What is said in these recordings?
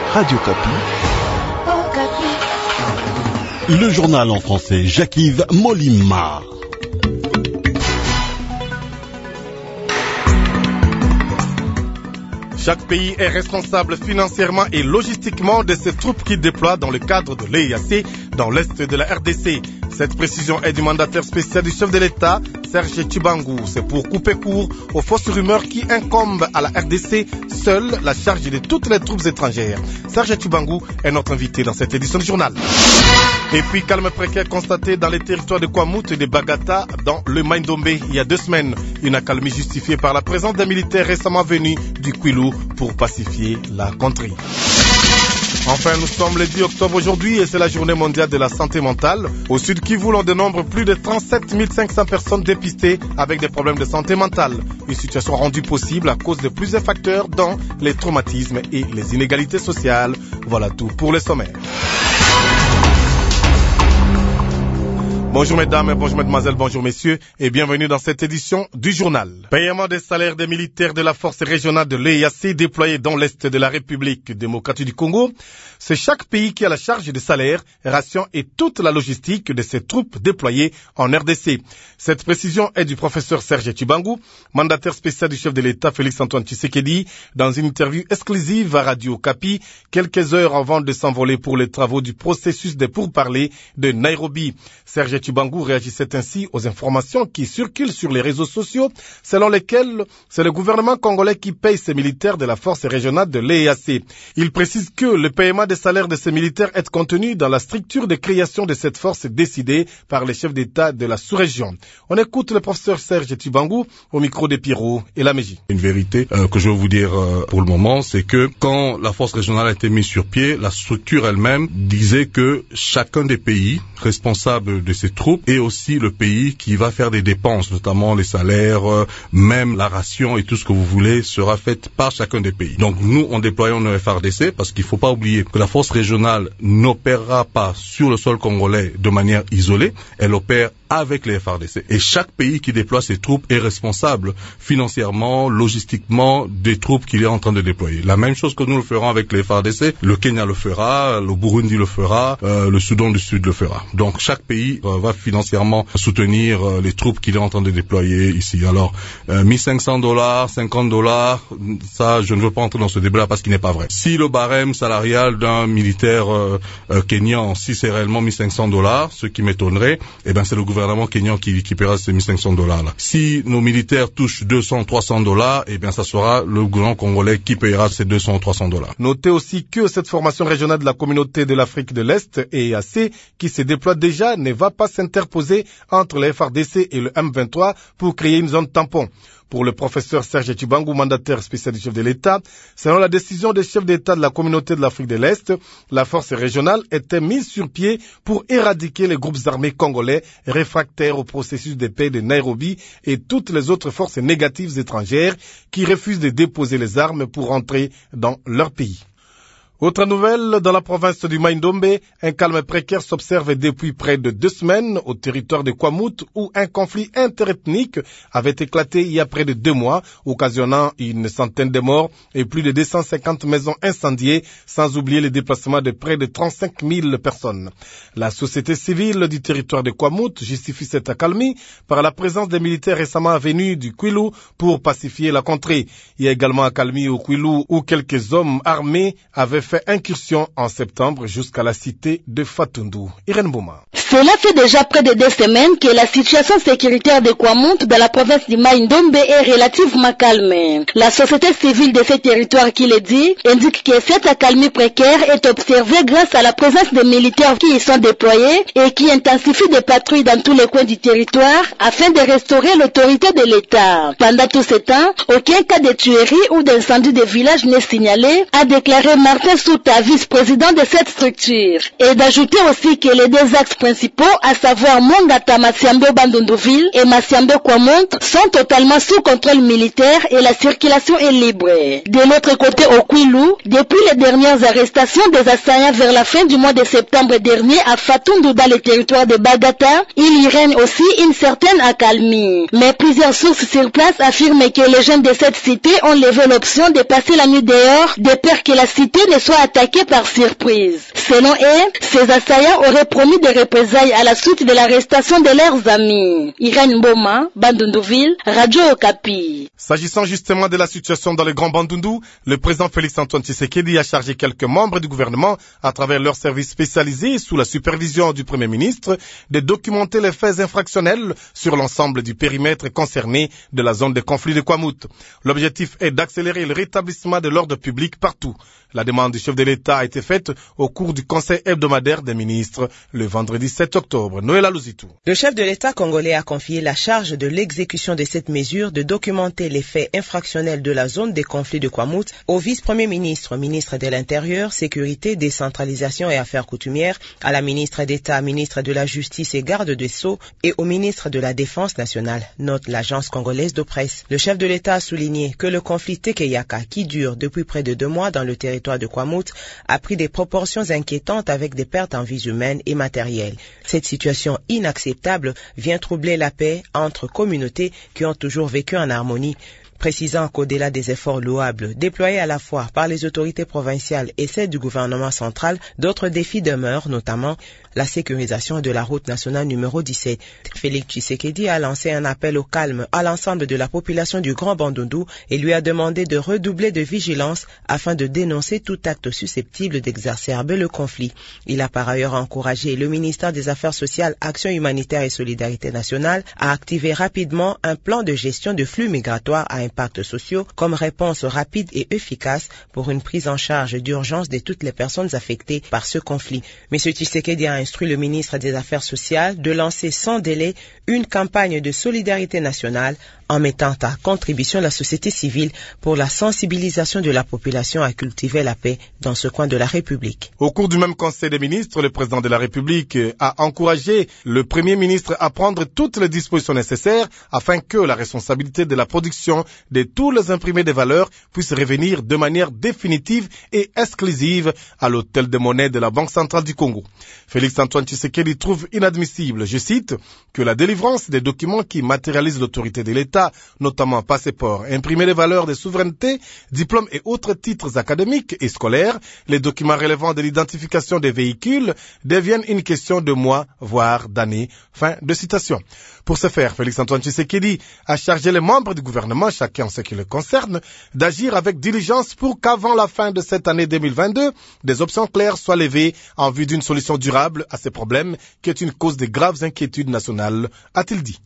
Radio Kapi. Le journal en français, Jacques-Yves Molima. Chaque pays est responsable financièrement et logistiquement de ses troupes qu'il déploie dans le cadre de l'EAC dans l'est de la RDC. Cette précision est du mandataire spécial du chef de l'État, Serge Tshibangu. C'est pour couper court aux fausses rumeurs qui incombent à la RDC, seule la charge de toutes les troupes étrangères. Serge Tshibangu est notre invité dans cette édition du journal. Et puis, calme précaire constaté dans les territoires de Kwamout et de Bagata, dans le Maindombe, il y a 2 semaines. Une accalmie justifiée par la présence des militaires récemment venus du Kwilu pour pacifier la contrée. Enfin, nous sommes le 10 octobre aujourd'hui et c'est la journée mondiale de la santé mentale. Au Sud Kivu, on dénombre plus de 37 500 personnes dépistées avec des problèmes de santé mentale. Une situation rendue possible à cause de plusieurs facteurs, dont les traumatismes et les inégalités sociales. Voilà tout pour le sommaire. Bonjour mesdames, bonjour mesdemoiselles, bonjour messieurs et bienvenue dans cette édition du journal. Paiement des salaires des militaires de la force régionale de l'EAC déployés dans l'est de la République démocratique du Congo. C'est chaque pays qui a la charge des salaires, rations et toute la logistique de ses troupes déployées en RDC. Cette précision est du professeur Serge Tshibangu, mandataire spécial du chef de l'État Félix-Antoine Tshisekedi, dans une interview exclusive à Radio Kapi, quelques heures avant de s'envoler pour les travaux du processus de pourparlers de Nairobi. Serge Tshibangu réagissait ainsi aux informations qui circulent sur les réseaux sociaux, selon lesquelles c'est le gouvernement congolais qui paye ces militaires de la force régionale de l'EAC. Il précise que le paiement des salaires de ces militaires est contenu dans la structure de création de cette force décidée par les chefs d'État de la sous-région. On écoute le professeur Serge Tshibangu au micro de Pierrot et Laméji. Une vérité que je veux vous dire pour le moment, c'est que quand la force régionale a été mise sur pied, la structure elle-même disait que chacun des pays responsables de ces troupes et aussi le pays qui va faire des dépenses, notamment les salaires, même la ration et tout ce que vous voulez sera fait par chacun des pays. Donc nous, on déployons nos FARDC parce qu'il ne faut pas oublier que la force régionale n'opérera pas sur le sol congolais de manière isolée, elle opère avec les FARDC. Et chaque pays qui déploie ses troupes est responsable financièrement, logistiquement des troupes qu'il est en train de déployer. La même chose que nous le ferons avec les FARDC, le Kenya le fera, le Burundi le fera, le Soudan du Sud le fera. Donc chaque pays va financièrement soutenir les troupes qu'il est en train de déployer ici. Alors, $1,500, $50, ça je ne veux pas entrer dans ce débat parce qu'il n'est pas vrai. Si le barème salarial d'un militaire kenyan, si c'est réellement $1,500, ce qui m'étonnerait, eh ben c'est le gouvernement kenyan qui paiera ces $1,500 là. Si nos militaires touchent $200, $300, eh bien ça sera le gouvernement congolais qui paiera ces $200 ou $300. Notez aussi que cette formation régionale de la communauté de l'Afrique de l'Est, EAC, qui se déploie déjà, ne va pas s'interposer entre les FARDC et le M23 pour créer une zone tampon. Pour le professeur Serge Tshibangu, mandataire spécial du chef de l'État, selon la décision des chefs d'État de la communauté de l'Afrique de l'Est, la force régionale était mise sur pied pour éradiquer les groupes armés congolais réfractaires au processus de paix de Nairobi et toutes les autres forces négatives étrangères qui refusent de déposer les armes pour entrer dans leur pays. Autre nouvelle, dans la province du Maindombe, un calme précaire s'observe depuis près de 2 semaines au territoire de Kwamout où un conflit interethnique avait éclaté il y a près de 2 mois, occasionnant une centaine de morts et plus de 250 maisons incendiées, sans oublier les déplacements de près de 35 000 personnes. La société civile du territoire de Kwamout justifie cette accalmie par la présence des militaires récemment venus du Kwilu pour pacifier la contrée. Il y a également accalmie au Kwilu où quelques hommes armés avaient fait incursion en septembre jusqu'à la cité de Fatundu. Irène Bouma. Cela fait déjà près de 2 semaines que la situation sécuritaire de Kwamout dans la province du Maindombe est relativement calme. La société civile de ce territoire qui le dit indique que cette accalmie précaire est observée grâce à la présence des militaires qui y sont déployés et qui intensifient des patrouilles dans tous les coins du territoire afin de restaurer l'autorité de l'État. Pendant tout ce temps, aucun cas de tuerie ou d'incendie de village n'est signalé, a déclaré Martin Souta, vice-président de cette structure. Et d'ajouter aussi que les 2 axes principaux, à savoir Mongata Masiambe Bandunduville et Masiambe Kwamout, sont totalement sous contrôle militaire et la circulation est libre. De l'autre côté au Kwilu, depuis les dernières arrestations des assaillants vers la fin du mois de septembre dernier à Fatundu dans le territoire de Bagata, il y règne aussi une certaine accalmie. Mais plusieurs sources sur place affirment que les jeunes de cette cité ont levé l'option de passer la nuit dehors, de peur que la cité ne soit attaqué par surprise. Selon eux, ces assaillants auraient promis des représailles à la suite de l'arrestation de leurs amis. Irène Mboma, Bandundouville, Radio Okapi. S'agissant justement de la situation dans le Grand Bandundu, le président Félix-Antoine Tshisekedi a chargé quelques membres du gouvernement, à travers leurs services spécialisés sous la supervision du Premier ministre, de documenter les faits infractionnels sur l'ensemble du périmètre concerné de la zone de conflit de Kwamouth. L'objectif est d'accélérer le rétablissement de l'ordre public partout. La demande du chef de l'État a été faite au cours du conseil hebdomadaire des ministres le vendredi 7 octobre. Noël Alouzitou. Le chef de l'État congolais a confié la charge de l'exécution de cette mesure de documenter les faits infractionnels de la zone des conflits de Kwamouth au vice-premier ministre, ministre de l'Intérieur, Sécurité, Décentralisation et Affaires coutumières, à la ministre d'État, ministre de la Justice et Garde des Sceaux et au ministre de la Défense nationale, note l'agence congolaise de presse. Le chef de l'État a souligné que le conflit Tekeyaka, qui dure depuis près de 2 mois dans le territoire de Kwamouth, a pris des proportions inquiétantes avec des pertes en vies humaines et matérielles. Cette situation inacceptable vient troubler la paix entre communautés qui ont toujours vécu en harmonie, précisant qu'au-delà des efforts louables déployés à la fois par les autorités provinciales et celles du gouvernement central, d'autres défis demeurent, notamment la sécurisation de la route nationale numéro 17. Félix Tshisekedi a lancé un appel au calme à l'ensemble de la population du Grand Bandundu et lui a demandé de redoubler de vigilance afin de dénoncer tout acte susceptible d'exacerber le conflit. Il a par ailleurs encouragé le ministère des Affaires sociales, Action humanitaire et Solidarité nationale à activer rapidement un plan de gestion de flux migratoires à impacts sociaux comme réponse rapide et efficace pour une prise en charge d'urgence de toutes les personnes affectées par ce conflit. M. Tshisekedi a instruit le ministre des Affaires sociales de lancer sans délai une campagne de solidarité nationale en mettant à contribution la société civile pour la sensibilisation de la population à cultiver la paix dans ce coin de la République. Au cours du même Conseil des ministres, le président de la République a encouragé le Premier ministre à prendre toutes les dispositions nécessaires afin que la responsabilité de la production de tous les imprimés de valeurs puisse revenir de manière définitive et exclusive à l'hôtel de monnaie de la Banque centrale du Congo. Félix-Antoine Tshisekedi trouve inadmissible, je cite, que la délivrance des documents qui matérialisent l'autorité de l'État, notamment passeports, imprimés de valeurs de souveraineté, diplômes et autres titres académiques et scolaires, les documents relevant de l'identification des véhicules, deviennent une question de mois, voire d'années. Fin de citation. Pour ce faire, Félix-Antoine Tshisekedi a chargé les membres du gouvernement, chacun en ce qui le concerne, d'agir avec diligence pour qu'avant la fin de cette année 2022, des options claires soient levées en vue d'une solution durable à ces problèmes qui est une cause de graves inquiétudes nationales, a-t-il dit.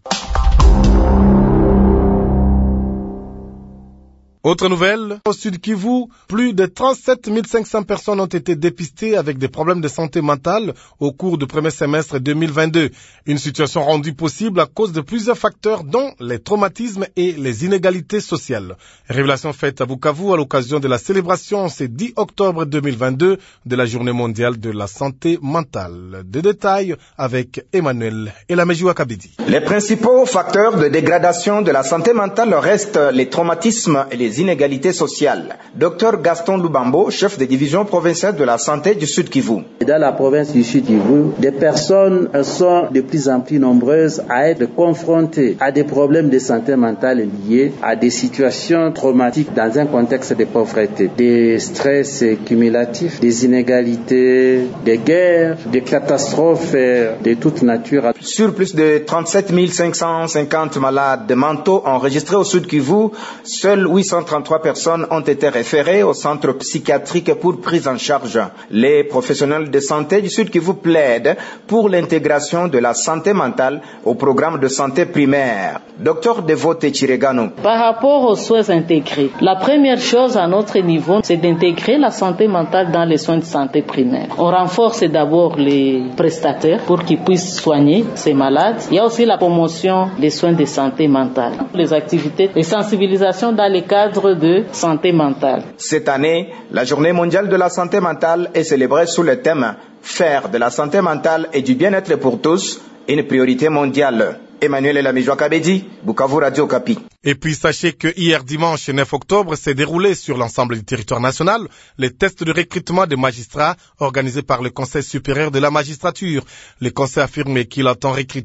Autre nouvelle, au Sud Kivu, plus de 37 500 personnes ont été dépistées avec des problèmes de santé mentale au cours du premier semestre 2022. Une situation rendue possible à cause de plusieurs facteurs dont les traumatismes et les inégalités sociales. Révélation faite à Bukavu à l'occasion de la célébration ce 10 octobre 2022 de la Journée mondiale de la santé mentale. Des détails avec Emmanuel Elamejiwa Kabedi. Les principaux facteurs de dégradation de la santé mentale restent les traumatismes et les inégalités sociales. Dr Gaston Lubambo, chef de division provinciale de la santé du Sud Kivu. Dans la province du Sud Kivu, des personnes sont de plus en plus nombreuses à être confrontées à des problèmes de santé mentale liés à des situations traumatiques dans un contexte de pauvreté, des stress cumulatifs, des inégalités, des guerres, des catastrophes de toute nature. Sur plus de 37 550 malades mentaux enregistrés au Sud Kivu, seuls 833 personnes ont été référées au centre psychiatrique pour prise en charge. Les professionnels de santé du Sud Kivu plaident pour l'intégration de la santé mentale au programme de santé primaire. Dr Devote Chiregano. Par rapport aux soins intégrés, la première chose à notre niveau, c'est d'intégrer la santé mentale dans les soins de santé primaire. On renforce d'abord les prestataires pour qu'ils puissent soigner ces malades. Il y a aussi la promotion des soins de santé mentale, les activités de sensibilisation dans les cadres de santé mentale. Cette année, la Journée mondiale de la santé mentale est célébrée sous le thème « Faire de la santé mentale et du bien-être pour tous une priorité mondiale ». Emmanuel Elamejiwa Kabedi, Bukavu Radio Okapi. Et puis sachez que hier dimanche 9 octobre s'est déroulé sur l'ensemble du territoire national les tests de recrutement des magistrats organisés par le Conseil supérieur de la magistrature. Le Conseil a affirmé qu'il entend recruter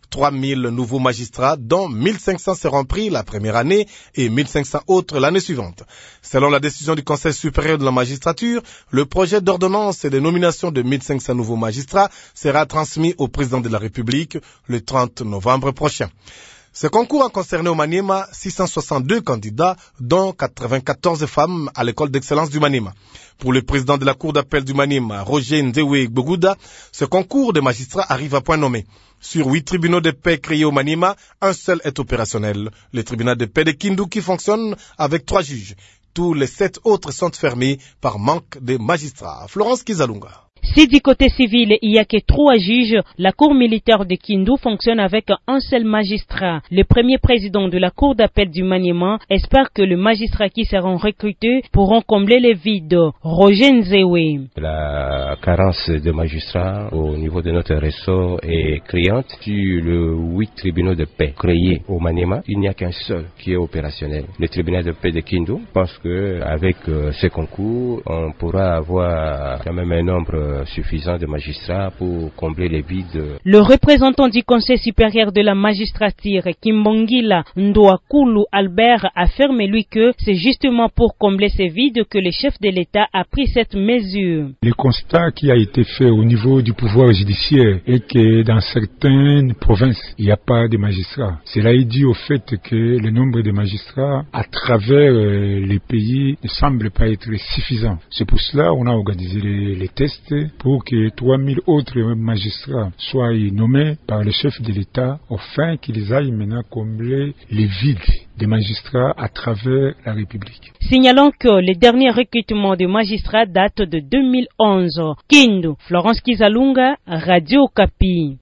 3000 nouveaux magistrats, dont 1500 seront pris la première année et 1500 autres l'année suivante. Selon la décision du Conseil supérieur de la magistrature, le projet d'ordonnance et de nomination de 1500 nouveaux magistrats sera transmis au président de la République le 30 novembre prochain. Ce concours a concerné au Maniema 662 candidats, dont 94 femmes à l'école d'excellence du Maniema. Pour le président de la Cour d'appel du Maniema, Roger Ndewe Gbogouda, ce concours de magistrats arrive à point nommé. Sur 8 tribunaux de paix créés au Maniema, un seul est opérationnel, le tribunal de paix de Kindu qui fonctionne avec 3 juges. Tous les 7 autres sont fermés par manque de magistrats. Florence Kizalunga. Si du côté civil, il n'y a que 3 juges, la cour militaire de Kindu fonctionne avec un seul magistrat. Le premier président de la cour d'appel du Maniema espère que les magistrats qui seront recrutés pourront combler les vides. Roger Nzewe. La carence de magistrats au niveau de notre réseau est criante. Sur les 8 tribunaux de paix créés au Maniema, il n'y a qu'un seul qui est opérationnel. Le tribunal de paix de Kindu pense qu'avec ce concours, on pourra avoir quand même un nombre suffisant de magistrats pour combler les vides. Le représentant du Conseil supérieur de la magistrature, Kimbongila Ndoakulu Albert, affirme lui que c'est justement pour combler ces vides que le chef de l'État a pris cette mesure. Le constat qui a été fait au niveau du pouvoir judiciaire est que dans certaines provinces, il n'y a pas de magistrats. Cela est dû au fait que le nombre de magistrats à travers les pays ne semble pas être suffisant. C'est pour cela qu'on a organisé les tests pour que 3000 autres magistrats soient nommés par le chef de l'État afin qu'ils aillent maintenant combler les vides des magistrats à travers la République. Signalons que le dernier recrutement de magistrats date de 2011. Kindu, Florence Kizalunga, Radio Okapi.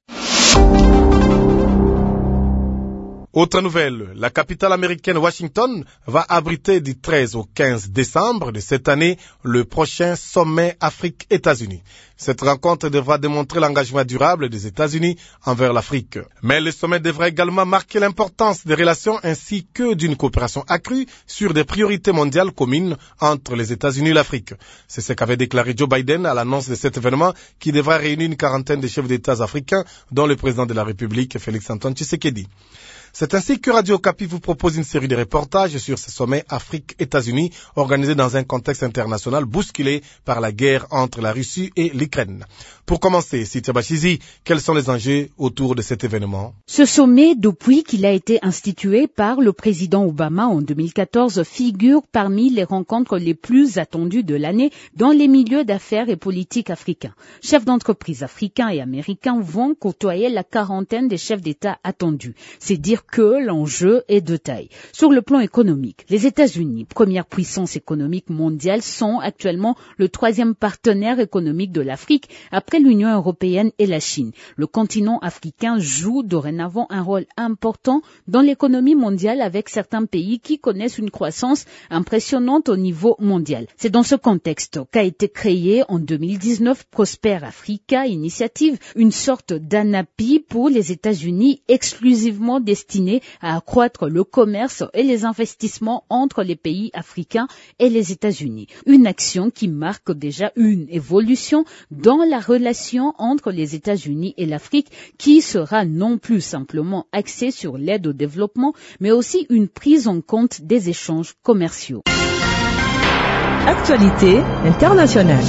Autre nouvelle, la capitale américaine Washington va abriter du 13 au 15 décembre de cette année le prochain sommet Afrique-États-Unis. Cette rencontre devra démontrer l'engagement durable des États-Unis envers l'Afrique. Mais le sommet devra également marquer l'importance des relations ainsi que d'une coopération accrue sur des priorités mondiales communes entre les États-Unis et l'Afrique. C'est ce qu'avait déclaré Joe Biden à l'annonce de cet événement qui devra réunir une quarantaine de chefs d'État africains, dont le président de la République, Félix-Antoine Tshisekedi. C'est ainsi que Radio Okapi vous propose une série de reportages sur ce sommet Afrique-États-Unis organisé dans un contexte international bousculé par la guerre entre la Russie et l'Ukraine. Pour commencer, Sitia Bachizi, quels sont les enjeux autour de cet événement? Ce sommet, depuis qu'il a été institué par le président Obama en 2014, figure parmi les rencontres les plus attendues de l'année dans les milieux d'affaires et politiques africains. Chefs d'entreprise africains et américains vont côtoyer la quarantaine des chefs d'État attendus. C'est dire que l'enjeu est de taille. Sur le plan économique, les États-Unis, première puissance économique mondiale, sont actuellement le 3e partenaire économique de l'Afrique après l'Union européenne et la Chine. Le continent africain joue dorénavant un rôle important dans l'économie mondiale avec certains pays qui connaissent une croissance impressionnante au niveau mondial. C'est dans ce contexte qu'a été créée en 2019 Prosper Africa Initiative, une sorte d'ANAPI pour les États-Unis exclusivement destinée à accroître le commerce et les investissements entre les pays africains et les États-Unis. Une action qui marque déjà une évolution dans la relation entre les États-Unis et l'Afrique qui sera non plus simplement axée sur l'aide au développement, mais aussi une prise en compte des échanges commerciaux. Actualité internationale.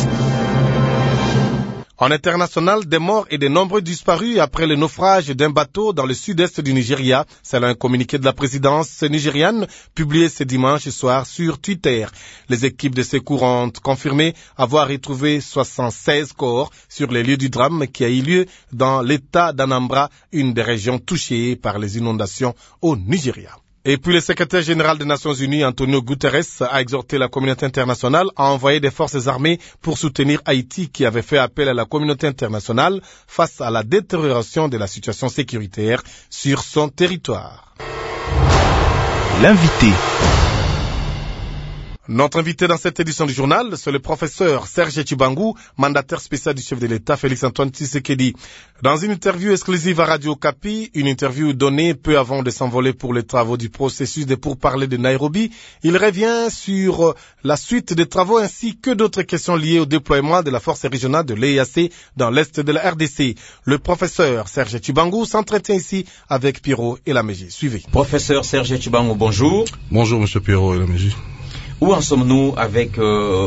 En international, des morts et de nombreux disparus après le naufrage d'un bateau dans le sud-est du Nigeria. C'est un communiqué de la présidence nigériane publié ce dimanche soir sur Twitter. Les équipes de secours ont confirmé avoir retrouvé 76 corps sur les lieux du drame qui a eu lieu dans l'état d'Anambra, une des régions touchées par les inondations au Nigeria. Et puis le secrétaire général des Nations Unies, Antonio Guterres, a exhorté la communauté internationale à envoyer des forces armées pour soutenir Haïti qui avait fait appel à la communauté internationale face à la détérioration de la situation sécuritaire sur son territoire. L'invité. Notre invité dans cette édition du journal, c'est le professeur Serge Tshibangou, mandataire spécial du chef de l'État Félix-Antoine Tshisekedi. Dans une interview exclusive à Radio Okapi, une interview donnée peu avant de s'envoler pour les travaux du processus de pourparlers de Nairobi, il revient sur la suite des travaux ainsi que d'autres questions liées au déploiement de la force régionale de l'EAC dans l'est de la RDC. Le professeur Serge Tshibangou s'entretient ici avec Pierrot Elaméji. Suivez. Professeur Serge Tshibangou, bonjour. Bonjour, monsieur Pierrot Elaméji. Où en sommes-nous avec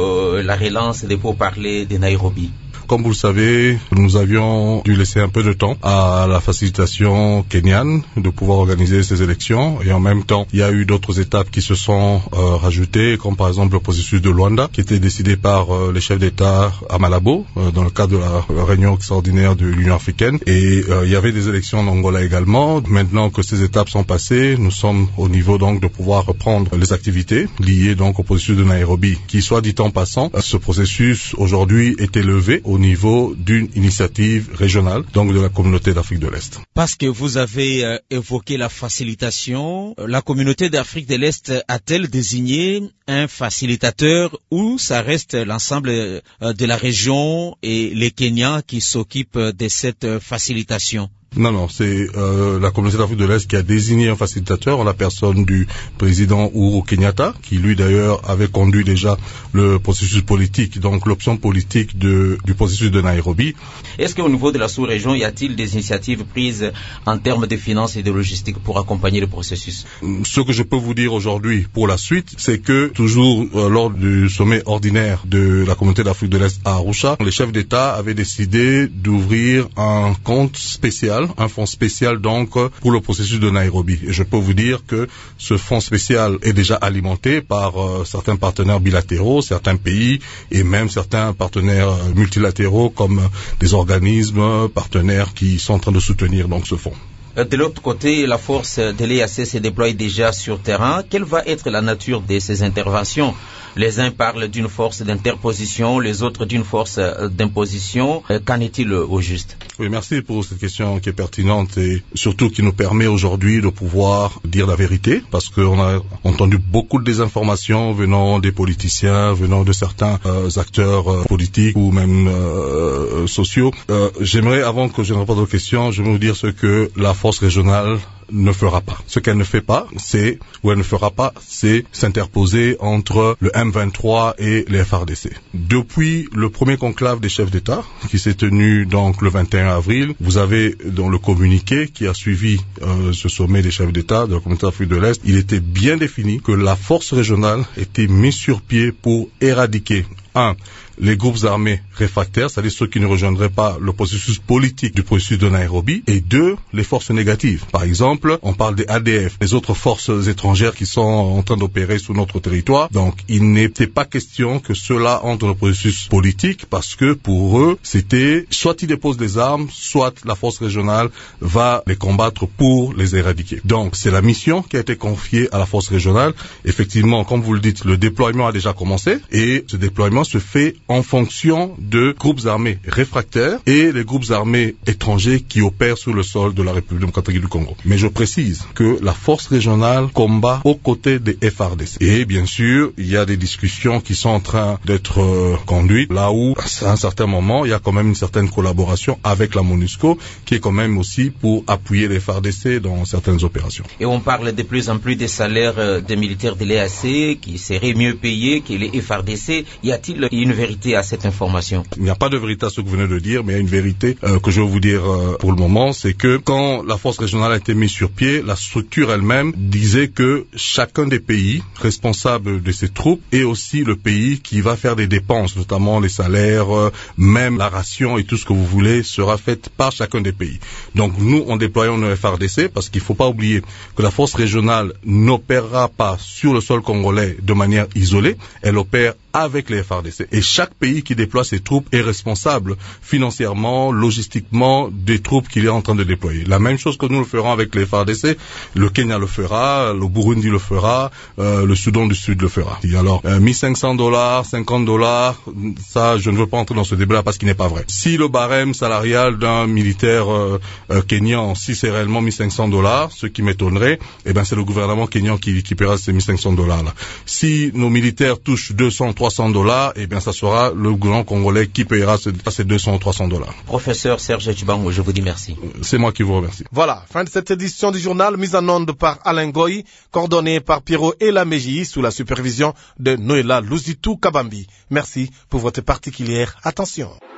la relance des pourparlers de Nairobi? Comme vous le savez, nous avions dû laisser un peu de temps à la facilitation kenyane de pouvoir organiser ces élections. Et en même temps, il y a eu d'autres étapes qui se sont rajoutées, comme par exemple le processus de Luanda, qui était décidé par les chefs d'État à Malabo, dans le cadre de la réunion extraordinaire de l'Union africaine. Et il y avait des élections en Angola également. Maintenant que ces étapes sont passées, nous sommes au niveau donc de pouvoir reprendre les activités liées donc au processus de Nairobi, qui, soit dit en passant, ce processus aujourd'hui est élevé au niveau d'une initiative régionale, donc de la communauté d'Afrique de l'Est. Parce que vous avez évoqué la facilitation, la communauté d'Afrique de l'Est a-t-elle désigné un facilitateur ou ça reste l'ensemble de la région et les Kenyans qui s'occupent de cette facilitation? Non, c'est la communauté d'Afrique de l'Est qui a désigné un facilitateur en la personne du président Uhuru Kenyatta, qui lui d'ailleurs avait conduit déjà le processus politique, donc l'option politique du processus de Nairobi. Est-ce qu'au niveau de la sous-région, y a-t-il des initiatives prises en termes de finances et de logistique pour accompagner le processus? Ce que je peux vous dire aujourd'hui pour la suite, c'est que toujours lors du sommet ordinaire de la communauté d'Afrique de l'Est à Arusha, les chefs d'État avaient décidé d'ouvrir un compte spécial, un fonds spécial donc pour le processus de Nairobi. Et je peux vous dire que ce fonds spécial est déjà alimenté par certains partenaires bilatéraux, certains pays et même certains partenaires multilatéraux comme des organismes partenaires qui sont en train de soutenir donc ce fonds. De l'autre côté, la force de l'EAC se déploie déjà sur terrain. Quelle va être la nature de ces interventions? Les uns parlent d'une force d'interposition, les autres d'une force d'imposition. Qu'en est-il au juste? Oui, merci pour cette question qui est pertinente et surtout qui nous permet aujourd'hui de pouvoir dire la vérité, parce qu'on a entendu beaucoup de désinformations venant des politiciens, venant de certains acteurs politiques ou même sociaux. J'aimerais, avant que je ne réponde aux questions, je vais vous dire ce que la force régionale ne fera pas. Ce qu'elle ne fait pas, c'est s'interposer entre le M23 et les FARDC. Depuis le premier conclave des chefs d'État, qui s'est tenu donc le 21 avril, vous avez dans le communiqué qui a suivi ce sommet des chefs d'État de la communauté d'Afrique de l'Est, il était bien défini que la force régionale était mise sur pied pour éradiquer les groupes armés réfractaires, c'est-à-dire ceux qui ne rejoindraient pas le processus politique du processus de Nairobi, et 2, les forces négatives. Par exemple, on parle des ADF, les autres forces étrangères qui sont en train d'opérer sur notre territoire. Donc, il n'était pas question que ceux-là entrent dans le processus politique, parce que pour eux, c'était soit ils déposent des armes, soit la force régionale va les combattre pour les éradiquer. Donc, c'est la mission qui a été confiée à la force régionale. Effectivement, comme vous le dites, le déploiement a déjà commencé, et ce déploiement se fait en fonction de groupes armés réfractaires et les groupes armés étrangers qui opèrent sur le sol de la République démocratique du Congo. Mais je précise que la force régionale combat aux côtés des FARDC. Et bien sûr, il y a des discussions qui sont en train d'être conduites, là où, à un certain moment, il y a quand même une certaine collaboration avec la MONUSCO, qui est quand même aussi pour appuyer les FARDC dans certaines opérations. Et on parle de plus en plus des salaires des militaires de l'EAC qui seraient mieux payés que les FARDC. Y a-t-il une vérité à cette information? Il n'y a pas de vérité à ce que vous venez de dire, mais il y a une vérité que je vais vous dire pour le moment, c'est que quand la force régionale a été mise sur pied, la structure elle-même disait que chacun des pays responsables de ces troupes est aussi le pays qui va faire des dépenses, notamment les salaires, même la ration et tout ce que vous voulez sera fait par chacun des pays. Donc nous, en déployant nos FARDC, parce qu'il ne faut pas oublier que la force régionale n'opérera pas sur le sol congolais de manière isolée, elle opère avec les FARDC. Et chaque pays qui déploie ses troupes est responsable financièrement, logistiquement des troupes qu'il est en train de déployer. La même chose que nous le ferons avec les FARDC, le Kenya le fera, le Burundi le fera, le Soudan du Sud le fera. Et alors, $1,500, $50, ça, je ne veux pas entrer dans ce débat parce qu'il n'est pas vrai. Si le barème salarial d'un militaire kenyan, si c'est réellement $1,500, ce qui m'étonnerait, eh ben c'est le gouvernement kenyan qui paiera ces $1,500 là. Si nos militaires touchent $200, $300, eh bien ça sera le gouvernement congolais qui paiera ces $200 ou $300. Professeur Serge Tchibango, je vous dis merci. C'est moi qui vous remercie. Voilà, fin de cette édition du journal, mise en onde par Alain Goy, coordonnée par Pierrot Elameji, sous la supervision de Noëlla Louzitou Kabambi. Merci pour votre particulière attention.